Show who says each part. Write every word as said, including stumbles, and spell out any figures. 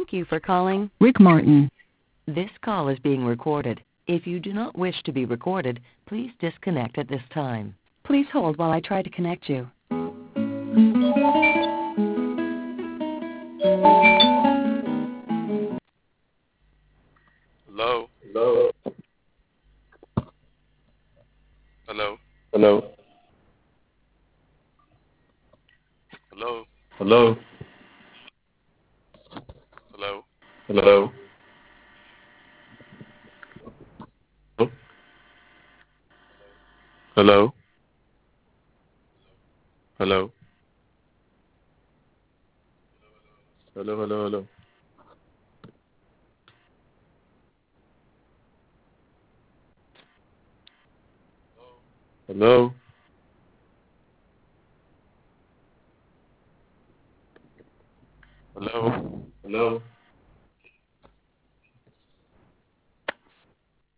Speaker 1: Thank you for calling
Speaker 2: Rick Martin.
Speaker 1: This call is being recorded. If you do not wish to be recorded, please disconnect at this time. Please hold while I try to connect you.
Speaker 3: Hello?
Speaker 4: Hello?
Speaker 3: Hello?
Speaker 4: Hello?
Speaker 3: Hello?
Speaker 4: Hello?
Speaker 3: Hello?
Speaker 4: Hello? Hello? Hello? Hello, hello, hello. Hello? Hello? Hello?